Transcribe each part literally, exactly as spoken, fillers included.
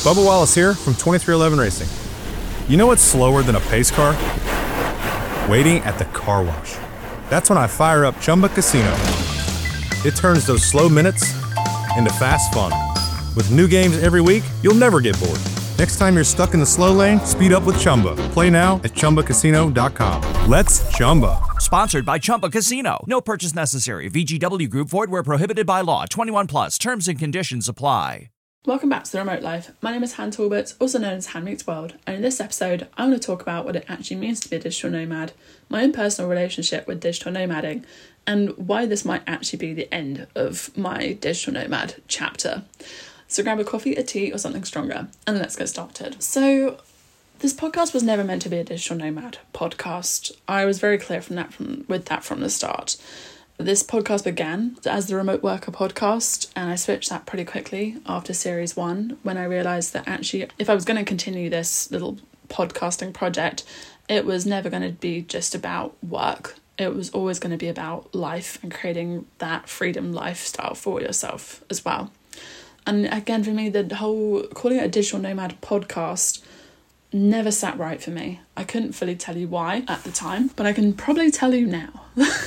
Bubba Wallace here from twenty-three eleven Racing. You know what's slower than a pace car? Waiting at the car wash. That's when I fire up Chumba Casino. It turns those slow minutes into fast fun. With new games every week, you'll never get bored. Next time you're stuck in the slow lane, speed up with Chumba. Play now at Chumba Casino dot com. Let's Chumba. Sponsored by Chumba Casino. No purchase necessary. V G W Group. Void where prohibited by law. twenty-one plus. Terms and conditions apply. Welcome back to The Remote Life. My name is Han Talbot, also known as Han Meets World, and in this episode, I'm going to talk about what it actually means to be a digital nomad, my own personal relationship with digital nomading, and why this might actually be the end of my digital nomad chapter. So grab a coffee, a tea, or something stronger, and let's get started. So, this podcast was never meant to be a digital nomad podcast. I was very clear from that from with that from the start. This podcast began as the Remote Worker podcast, and I switched that pretty quickly after series one when I realised that actually, if I was going to continue this little podcasting project, it was never going to be just about work. It was always going to be about life and creating that freedom lifestyle for yourself as well. And again, for me, the whole calling it a digital nomad podcast never sat right for me. I couldn't fully tell you why at the time, but I can probably tell you now.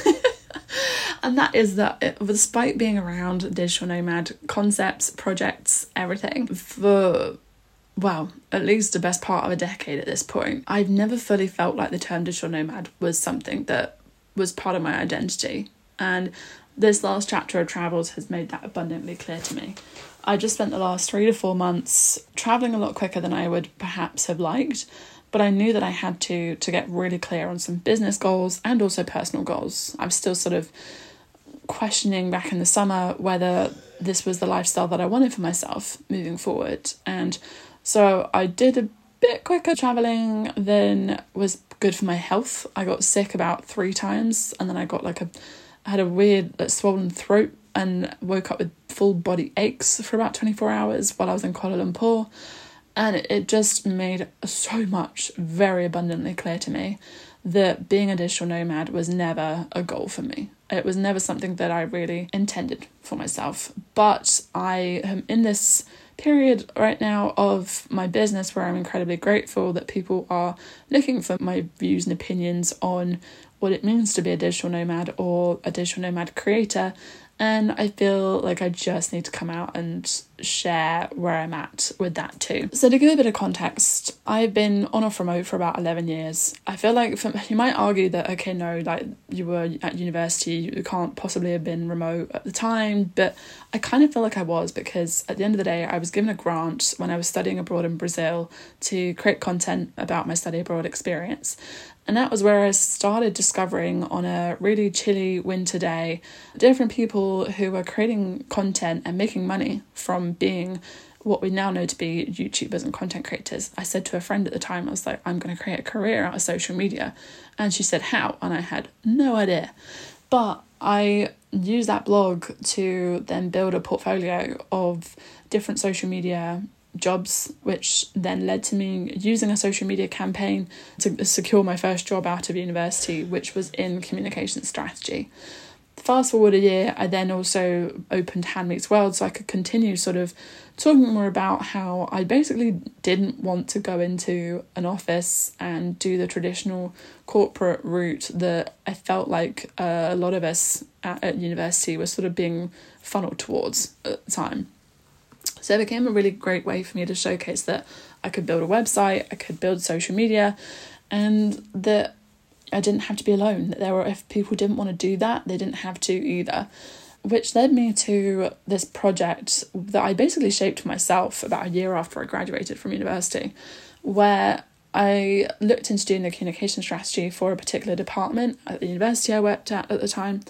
And that is that it, despite being around digital nomad concepts, projects, everything, for, well, at least the best part of a decade at this point, I've never fully felt like the term digital nomad was something that was part of my identity. And this last chapter of Travels has made that abundantly clear to me. I just spent the last three to four months travelling a lot quicker than I would perhaps have liked, but I knew that I had to to get really clear on some business goals and also personal goals. I'm still sort of questioning back in the summer whether this was the lifestyle that I wanted for myself moving forward. And so I did a bit quicker travelling than was good for my health. I got sick about three times, and then I got like a, I had a weird like, swollen throat and woke up with full body aches for about twenty-four hours while I was in Kuala Lumpur. And it just made so much very abundantly clear to me that being a digital nomad was never a goal for me. It was never something that I really intended for myself. But I am in this period right now of my business where I'm incredibly grateful that people are looking for my views and opinions on what it means to be a digital nomad or a digital nomad creator. And I feel like I just need to come out and share where I'm at with that too. So to give a bit of context, I've been on off remote for about eleven years. I feel like from, you might argue that, okay, no, like you were at university, you can't possibly have been remote at the time. But I kind of feel like I was, because at the end of the day, I was given a grant when I was studying abroad in Brazil to create content about my study abroad experience. And that was where I started discovering on a really chilly winter day different people who were creating content and making money from being what we now know to be YouTubers and content creators. I said to a friend at the time, I was like, I'm going to create a career out of social media. And she said, how? And I had no idea. But I used that blog to then build a portfolio of different social media jobs, which then led to me using a social media campaign to secure my first job out of university, which was in communication strategy. Fast forward a year, I then also opened Han Meets World so I could continue sort of talking more about how I basically didn't want to go into an office and do the traditional corporate route that I felt like uh, a lot of us at, at university were sort of being funneled towards at the time. So it became a really great way for me to showcase that I could build a website, I could build social media, and that I didn't have to be alone. That there were, if people didn't want to do that, they didn't have to either. Which led me to this project that I basically shaped for myself about a year after I graduated from university, where I looked into doing the communication strategy for a particular department at the university I worked at at the time,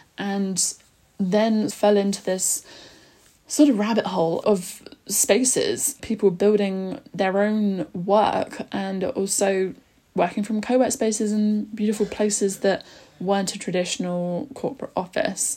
and then fell into this sort of rabbit hole of spaces, people building their own work and also working from co-work spaces in beautiful places that weren't a traditional corporate office.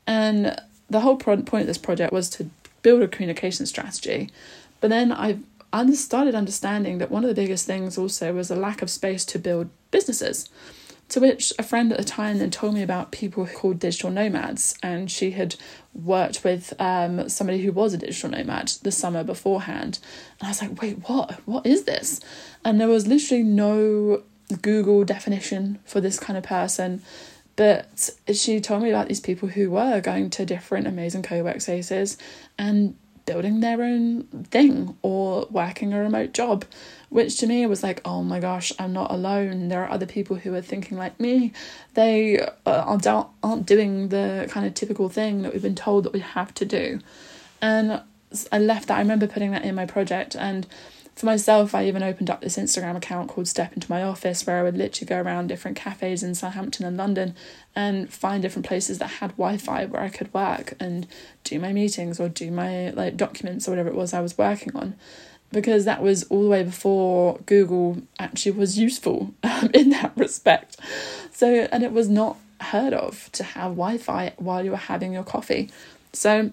And the whole pro- point of this project was to build a communication strategy. But then I started understanding that one of the biggest things also was a lack of space to build businesses. To which a friend at the time then told me about people called digital nomads, and she had worked with um, somebody who was a digital nomad the summer beforehand. And I was like, wait, what? What is this? And there was literally no Google definition for this kind of person. But she told me about these people who were going to different amazing co-work spaces and building their own thing or working a remote job, which to me was like, oh my gosh, I'm not alone. There are other people who are thinking like me. They uh, aren't, aren't doing the kind of typical thing that we've been told that we have to do. And I left that. I remember putting that in my project, and for myself, I even opened up this Instagram account called Step Into My Office, where I would literally go around different cafes in Southampton and London and find different places that had Wi-Fi where I could work and do my meetings or do my like documents or whatever it was I was working on. Because that was all the way before Google actually was useful um, in that respect. So, and it was not heard of to have Wi-Fi while you were having your coffee. So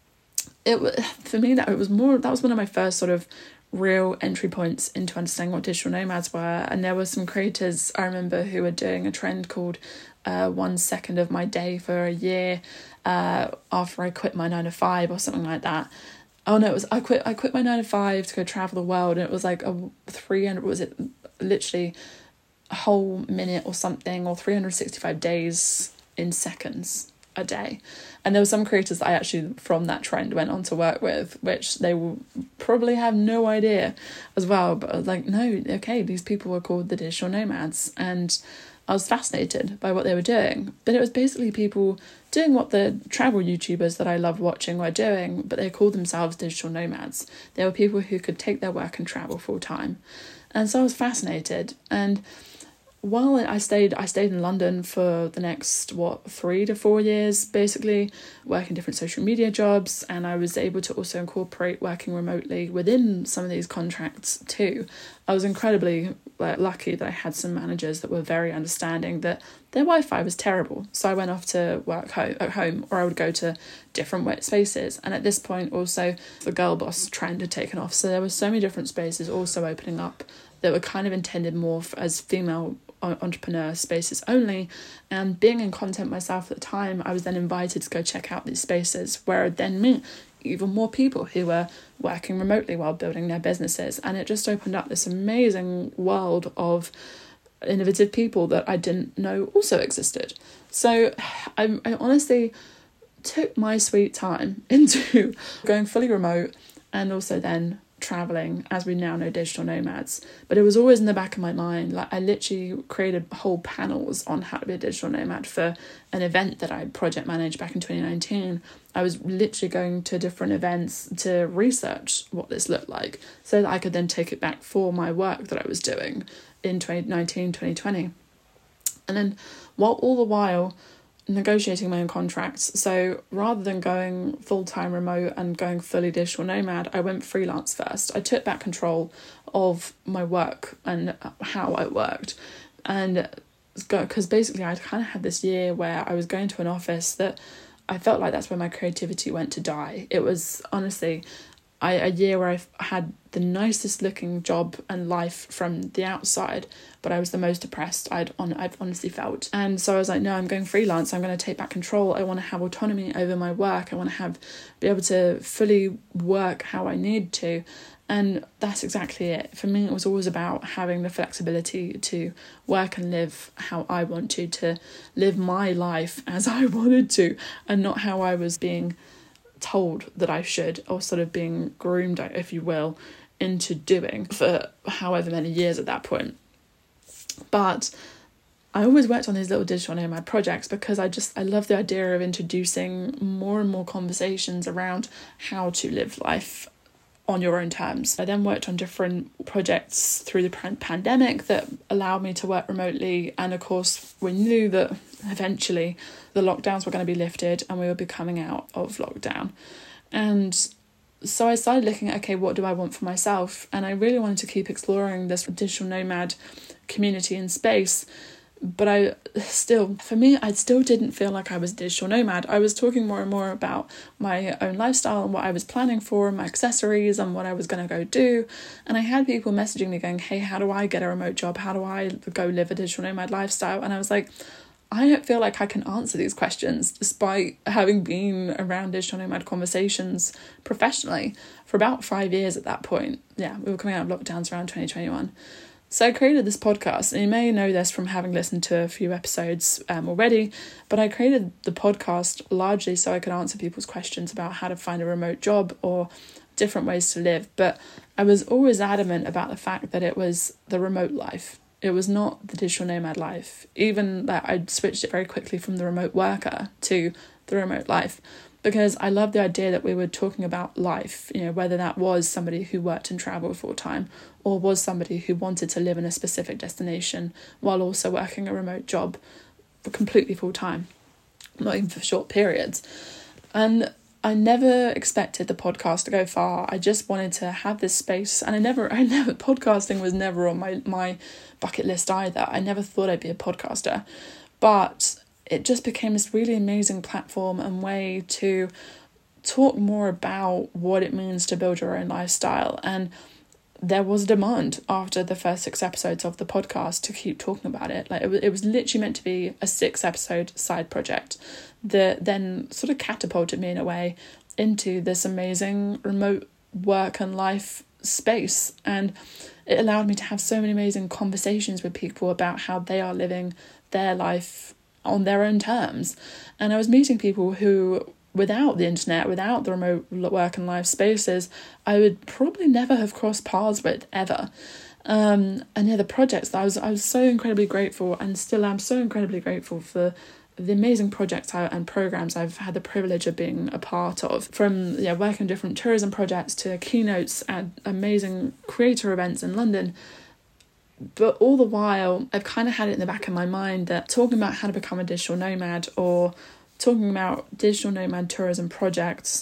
it was, for me, that it was more, that was one of my first sort of real entry points into understanding what digital nomads were. And there were some creators I remember who were doing a trend called uh, one second of my day for a year uh, after I quit my nine to five or something like that. Oh no, it was I quit I quit my nine to five to go travel the world, and it was like a three hundred, was it literally a whole minute or something, or three hundred sixty-five days in seconds a day. And there were some creators that I actually from that trend went on to work with, which they will probably have no idea as well, but I was like, no, okay, these people were called the digital nomads, and I was fascinated by what they were doing. But it was basically people doing what the travel YouTubers that I loved watching were doing, but they called themselves digital nomads. They were people who could take their work and travel full time. And so I was fascinated. And while I stayed, I stayed in London for the next, what, three to four years, basically, working different social media jobs. And I was able to also incorporate working remotely within some of these contracts too. I was incredibly like, lucky that I had some managers that were very understanding that their Wi-Fi was terrible. So I went off to work ho- at home, or I would go to different wet spaces. And at this point also, the girl boss trend had taken off. So there were so many different spaces also opening up that were kind of intended more for, as female entrepreneur spaces only. And being in content myself at the time, I was then invited to go check out these spaces where I'd then meet even more people who were working remotely while building their businesses. And it just opened up this amazing world of innovative people that I didn't know also existed. So I, I honestly took my sweet time into going fully remote, and also then traveling, as we now know, digital nomads. But it was always in the back of my mind. Like, I literally created whole panels on how to be a digital nomad for an event that I project managed back in twenty nineteen. I was literally going to different events to research what this looked like, so that I could then take it back for my work that I was doing in twenty nineteen, twenty twenty. And then while all the while negotiating my own contracts. So rather than going full-time remote and going fully digital nomad, I went freelance first. I took back control of my work and how I worked. And because basically I'd kind of had this year where I was going to an office that I felt like that's where my creativity went to die. It was honestly I, a year where I had the nicest looking job and life from the outside, but I was the most depressed I'd on I've honestly felt. And so I was like, no, I'm going freelance. I'm going to take back control. I want to have autonomy over my work. I want to have be able to fully work how I need to. And that's exactly it. For me, it was always about having the flexibility to work and live how I want to, to live my life as I wanted to, and not how I was being told that I should, or sort of being groomed, if you will, into doing for however many years at that point. But I always worked on these little digital nomad projects because I just I love the idea of introducing more and more conversations around how to live life on your own terms. I then worked on different projects through the pandemic that allowed me to work remotely, and of course we knew that eventually the lockdowns were going to be lifted and we would be coming out of lockdown. And so I started looking at, okay, what do I want for myself? And I really wanted to keep exploring this digital nomad community and space. But I still, for me, I still didn't feel like I was a digital nomad. I was talking more and more about my own lifestyle and what I was planning for, my accessories and what I was going to go do. And I had people messaging me going, hey, how do I get a remote job? How do I go live a digital nomad lifestyle? And I was like, I don't feel like I can answer these questions despite having been around digital nomad conversations professionally for about five years at that point. Yeah, we were coming out of lockdowns around twenty twenty-one. So I created this podcast, and you may know this from having listened to a few episodes um, already, but I created the podcast largely so I could answer people's questions about how to find a remote job or different ways to live. But I was always adamant about the fact that it was the remote life. It was not the digital nomad life. Even that I switched it very quickly from the remote worker to the remote life, because I love the idea that we were talking about life, you know, whether that was somebody who worked and travelled full time or was somebody who wanted to live in a specific destination while also working a remote job for completely full time, not even for short periods. And I never expected the podcast to go far. I just wanted to have this space, and I never, I never, podcasting was never on my, my bucket list either. I never thought I'd be a podcaster, but it just became this really amazing platform and way to talk more about what it means to build your own lifestyle. And there was a demand after the first six episodes of the podcast to keep talking about it. Like it was, it was literally meant to be a six episode side project that then sort of catapulted me in a way into this amazing remote work and life space. And it allowed me to have so many amazing conversations with people about how they are living their life on their own terms. And I was meeting people who, without the internet, without the remote work and life spaces, I would probably never have crossed paths with ever. Um, and yeah, the projects that I was I was so incredibly grateful, and still am so incredibly grateful for the amazing projects I, and programs I've had the privilege of being a part of, from yeah working on different tourism projects to keynotes at amazing creator events in London. But all the while, I've kind of had it in the back of my mind that talking about how to become a digital nomad or talking about digital nomad tourism projects,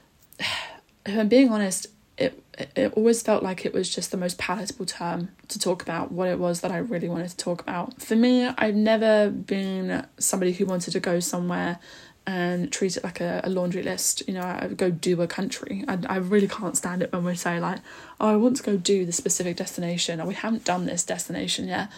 if I'm being honest, it, it always felt like it was just the most palatable term to talk about what it was that I really wanted to talk about. For me, I've never been somebody who wanted to go somewhere and treat it like a, a laundry list. You know, I go do a country. I, I really can't stand it when we say like, oh, I want to go do the specific destination, or we haven't done this destination yet.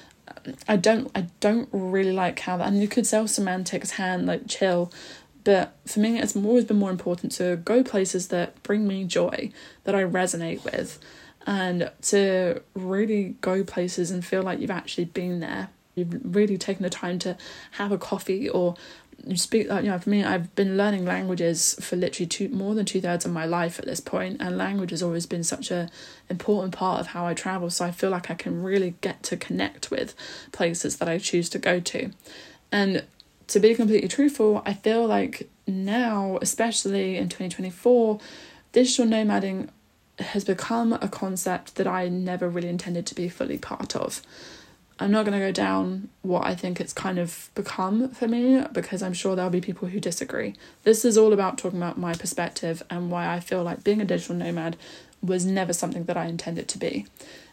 I don't I don't really like how that, and you could sell semantics hand, like chill, but for me it's always been more important to go places that bring me joy, that I resonate with, and to really go places and feel like you've actually been there. You've really taken the time to have a coffee, or you speak, you know, for me, I've been learning languages for literally two, more than two thirds of my life at this point, and language has always been such a important part of how I travel. So I feel like I can really get to connect with places that I choose to go to. And to be completely truthful, I feel like now, especially in twenty twenty-four, digital nomading has become a concept that I never really intended to be fully part of. I'm not going to go down what I think it's kind of become for me, because I'm sure there'll be people who disagree. This is all about talking about my perspective and why I feel like being a digital nomad was never something that I intended to be.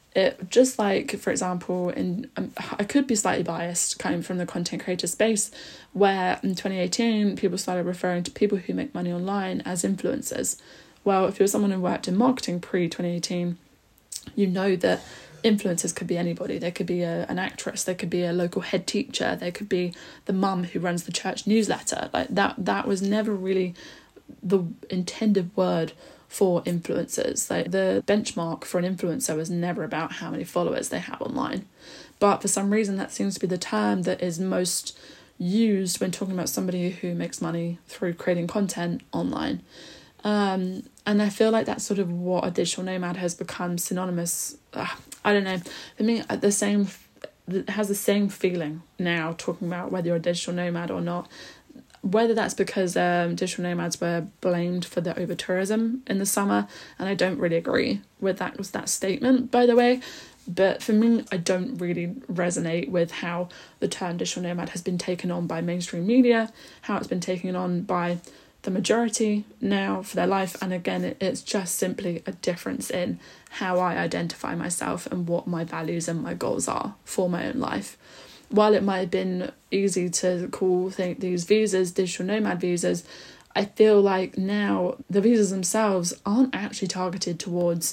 It just like, for example, in um, I could be slightly biased coming from the content creator space, where in twenty eighteen people started referring to people who make money online as influencers. Well, if you're someone who worked in marketing pre twenty eighteen, you know that influencers could be anybody. They could be a, an actress, they could be a local head teacher, they could be the mum who runs the church newsletter. Like that that was never really the intended word for influencers. Like the benchmark for an influencer was never about how many followers they have online. But for some reason that seems to be the term that is most used when talking about somebody who makes money through creating content online. Um, and I feel like that's sort of what a digital nomad has become synonymous. Uh, I don't know. For me, the same, it has the same feeling now talking about whether you're a digital nomad or not. Whether that's because um, digital nomads were blamed for the over-tourism in the summer, and I don't really agree with that, with that statement, by the way. But for me, I don't really resonate with how the term digital nomad has been taken on by mainstream media, how it's been taken on by the majority now for their life. And again, it, it's just simply a difference in how I identify myself and what my values and my goals are for my own life. while it might have been easy to call think these visas digital nomad visas, I feel like now the visas themselves aren't actually targeted towards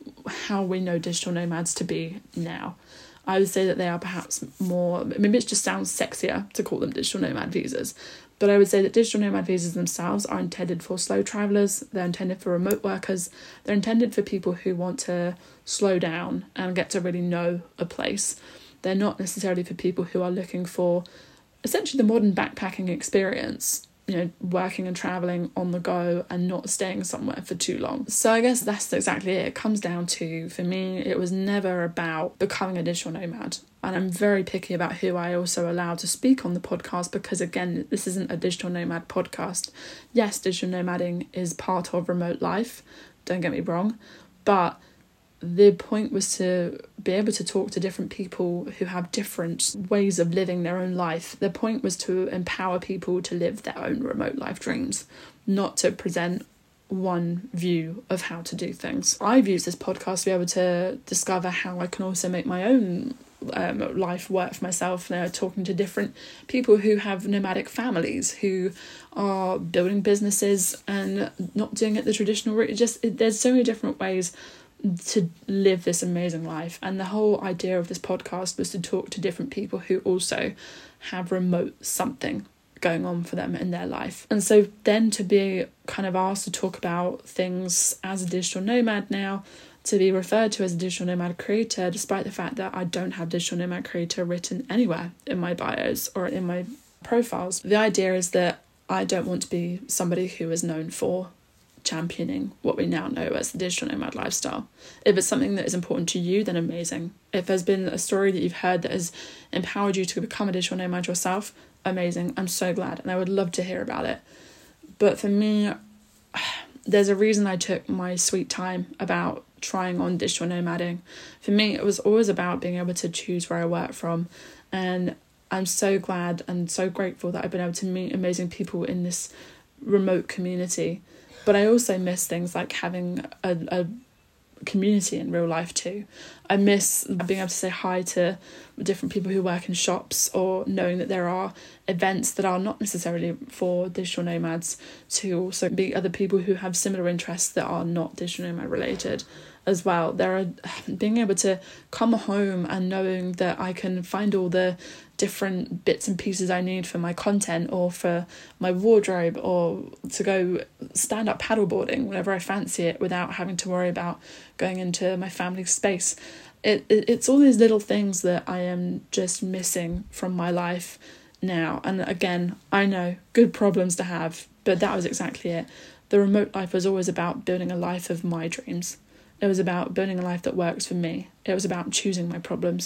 how we know digital nomads to be now. I would say that they are perhaps more, maybe it just sounds sexier to call them digital nomad visas, but I would say that digital nomad visas themselves are intended for slow travellers, they're intended for remote workers, they're intended for people who want to slow down and get to really know a place. They're not necessarily for people who are looking for essentially the modern backpacking experience, you know, working and travelling on the go and not staying somewhere for too long. So I guess that's exactly it. It comes down to, for me, it was never about becoming a digital nomad. And I'm very picky about who I also allow to speak on the podcast because, again, this isn't a digital nomad podcast. Yes, digital nomading is part of remote life, don't get me wrong, but the point was to be able to talk to different people who have different ways of living their own life. The point was to empower people to live their own remote life dreams, not to present one view of how to do things. I've used this podcast to be able to discover how I can also make my own um, life work for myself. Now, talking to different people who have nomadic families, who are building businesses and not doing it the traditional route. It just it, there's so many different ways to live this amazing life, and the whole idea of this podcast was to talk to different people who also have remote something going on for them in their life. And so then to be kind of asked to talk about things as a digital nomad now, to be referred to as a digital nomad creator, despite the fact that I don't have digital nomad creator written anywhere in my bios or in my profiles. The idea is that I don't want to be somebody who is known for championing what we now know as the digital nomad lifestyle. If it's something that is important to you, then amazing. If there's been a story that you've heard that has empowered you to become a digital nomad yourself, amazing. I'm so glad, and I would love to hear about it. But for me, there's a reason I took my sweet time about trying on digital nomading. For me, it was always about being able to choose where I work from, and I'm so glad and so grateful that I've been able to meet amazing people in this remote community. But I also miss things like having a, a community in real life too. I miss being able to say hi to different people who work in shops, or knowing that there are events that are not necessarily for digital nomads, to also be other people who have similar interests that are not digital nomad related as well. There are being able to come home and knowing that I can find all the different bits and pieces I need for my content or for my wardrobe, or to go stand up paddleboarding whenever I fancy it without having to worry about going into my family's space. It, it it's all these little things that I am just missing from my life now. And again, I know, good problems to have, but that was exactly it. The remote life was always about building a life of my dreams. It was about building a life that works for me. It was about choosing my problems.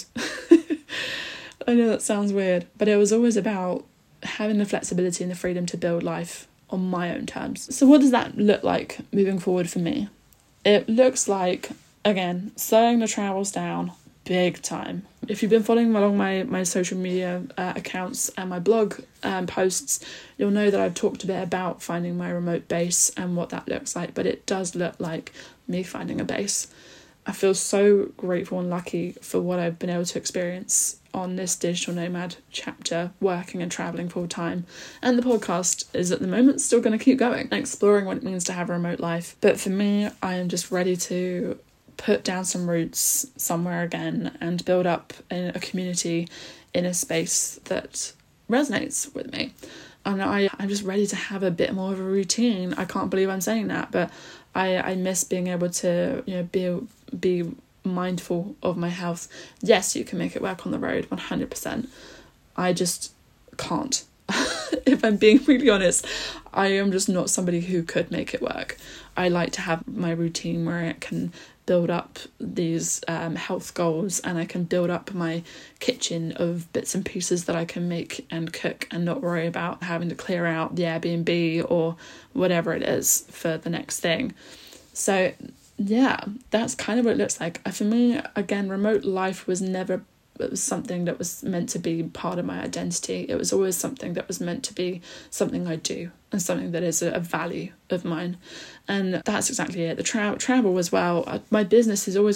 I know that sounds weird, but it was always about having the flexibility and the freedom to build life on my own terms. So what does that look like moving forward for me? It looks like, again, slowing the travels down big time. If you've been following along my, my social media uh, accounts and my blog um, posts, you'll know that I've talked a bit about finding my remote base and what that looks like, but it does look like me finding a base. I feel so grateful and lucky for what I've been able to experience on this digital nomad chapter, working and travelling full time. And the podcast is at the moment still going to keep going, exploring what it means to have a remote life. But for me, I am just ready to put down some roots somewhere again and build up a, a community in a space that resonates with me. And I, I'm just ready to have a bit more of a routine. I can't believe I'm saying that, but I, I miss being able to, you know, be be mindful of my health. Yes, you can make it work on the road, one hundred percent. I just can't. If I'm being really honest, I am just not somebody who could make it work. I like to have my routine where I can build up these um, health goals, and I can build up my kitchen of bits and pieces that I can make and cook and not worry about having to clear out the Airbnb or whatever it is for the next thing. So yeah, that's kind of what it looks like. For me, again, remote life was never it was something that was meant to be part of my identity. It was always something that was meant to be something I do and something that is a, a value of mine. And that's exactly it. The tra- travel as well. My business is always going to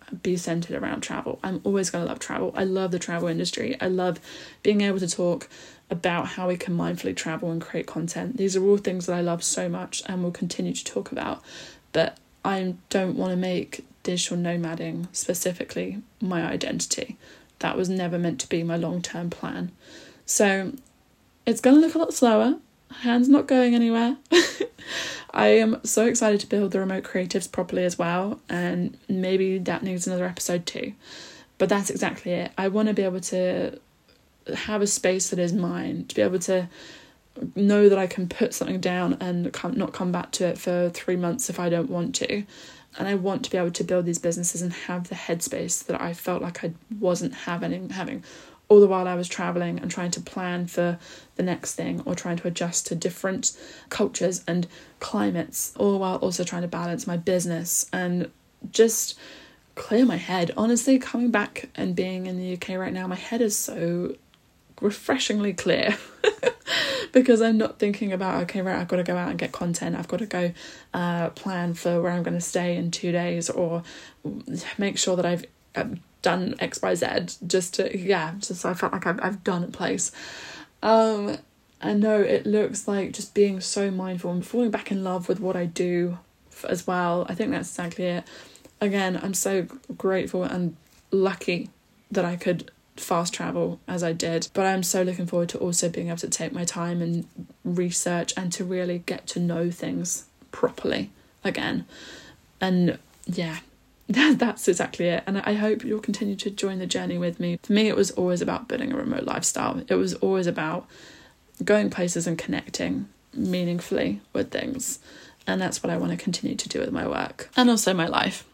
be centered around travel. I'm always going to love travel. I love the travel industry. I love being able to talk about how we can mindfully travel and create content. These are all things that I love so much and will continue to talk about. But I don't want to make digital nomading specifically my identity. That was never meant to be my long-term plan. So it's going to look a lot slower. Hands not going anywhere. I am so excited to build the Remote Creatives properly as well, and maybe that needs another episode too. But that's exactly it. I want to be able to have a space that is mine, to be able to know that I can put something down and come, not come back to it for three months if I don't want to. And I want to be able to build these businesses and have the headspace that I felt like I wasn't having, having all the while I was traveling and trying to plan for the next thing, or trying to adjust to different cultures and climates, all while also trying to balance my business and just clear my head. Honestly, coming back and being in the U K right now, my head is so refreshingly clear because I'm not thinking about, okay, right, I've got to go out and get content, I've got to go uh, plan for where I'm going to stay in two days, or make sure that I've um, done X, Y, Z, just to, yeah, just so I felt like I've, I've done a place. Um, and no, it looks like just being so mindful and falling back in love with what I do as well. I think that's exactly it. Again, I'm so grateful and lucky that I could fast travel as I did, but I'm so looking forward to also being able to take my time and research and to really get to know things properly again. And yeah, that's exactly it. And I hope you'll continue to join the journey with me. For me, it was always about building a remote lifestyle. It was always about going places and connecting meaningfully with things. And that's what I want to continue to do with my work and also my life.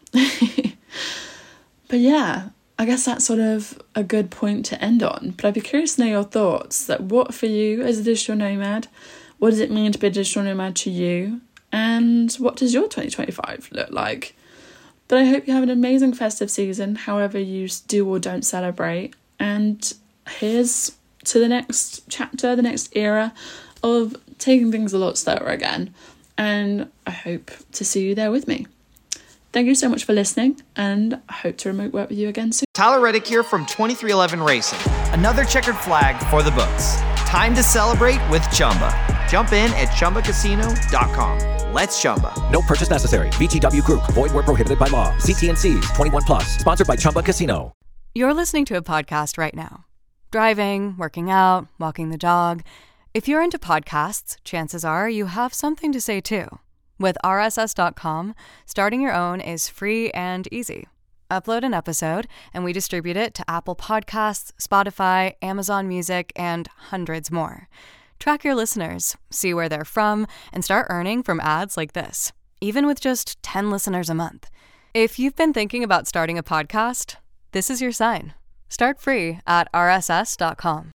But yeah, I guess that's sort of a good point to end on. But I'd be curious to know your thoughts. That what for you as a digital nomad? What does it mean to be a digital nomad to you? And what does your twenty twenty-five look like? But I hope you have an amazing festive season, however you do or don't celebrate. And here's to the next chapter, the next era of taking things a lot slower again. And I hope to see you there with me. Thank you so much for listening, and I hope to remote work with you again soon. Tyler Reddick here from twenty-three eleven Racing. Another checkered flag for the books. Time to celebrate with Chumba. Jump in at chumba casino dot com. Let's Chumba. No purchase necessary. V G W Group. Void where prohibited by law. See T and C's. twenty-one plus. Sponsored by Chumba Casino. You're listening to a podcast right now. Driving, working out, walking the dog. If you're into podcasts, chances are you have something to say too. With R S S dot com, starting your own is free and easy. Upload an episode, and we distribute it to Apple Podcasts, Spotify, Amazon Music, and hundreds more. Track your listeners, see where they're from, and start earning from ads like this, even with just ten listeners a month. If you've been thinking about starting a podcast, this is your sign. Start free at R S S dot com.